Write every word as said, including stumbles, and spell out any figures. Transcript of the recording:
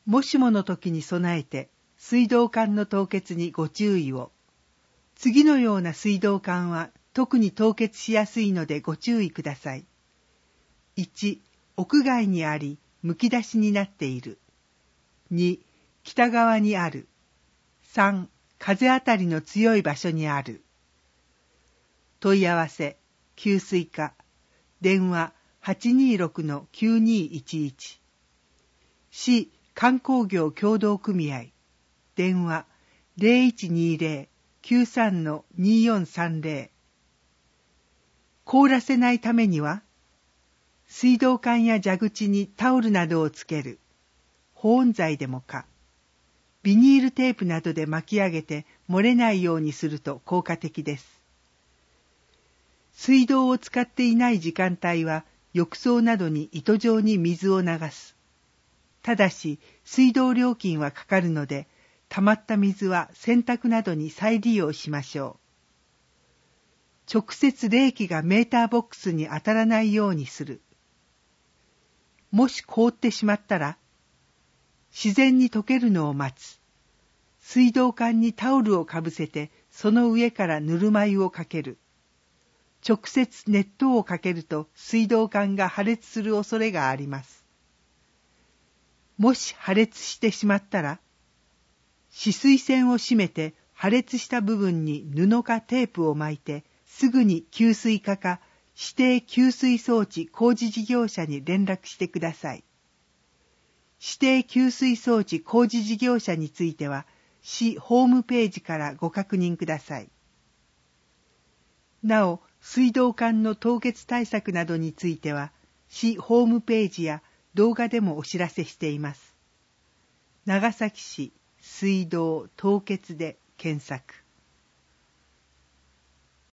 もしもの時に備えて水道管の凍結にご注意を。次のような水道管は特に凍結しやすいのでご注意ください。いち、屋外にあり、むき出しになっている。に、北側にある。さん、風当たりの強い場所にある。問い合わせ、給水課、電話 はちにーろくのきゅうにーいちいち。市観光業協同組合、電話 ゼロいちにーゼロ きゅうさんのにーよんさんゼロ。凍らせないためには、水道管や蛇口にタオルなどをつける。保温材でもか。ビニールテープなどで巻き上げて漏れないようにすると効果的です。水道を使っていない時間帯は浴槽などに糸状に水を流す。ただし水道料金はかかるので、溜まった水は洗濯などに再利用しましょう。直接冷気がメーターボックスに当たらないようにする。もし凍ってしまったら、自然に溶けるのを待つ。水道管にタオルをかぶせて、その上からぬるま湯をかける。直接熱湯をかけると水道管が破裂する恐れがあります。もし破裂してしまったら、止水栓を閉めて破裂した部分に布かテープを巻いて、すぐに給水課か指定給水装置工事事業者に連絡してください。指定給水装置工事事業者については、市ホームページからご確認ください。なお、水道管の凍結対策などについては、市ホームページや動画でもお知らせしています。長崎市水道凍結で検索。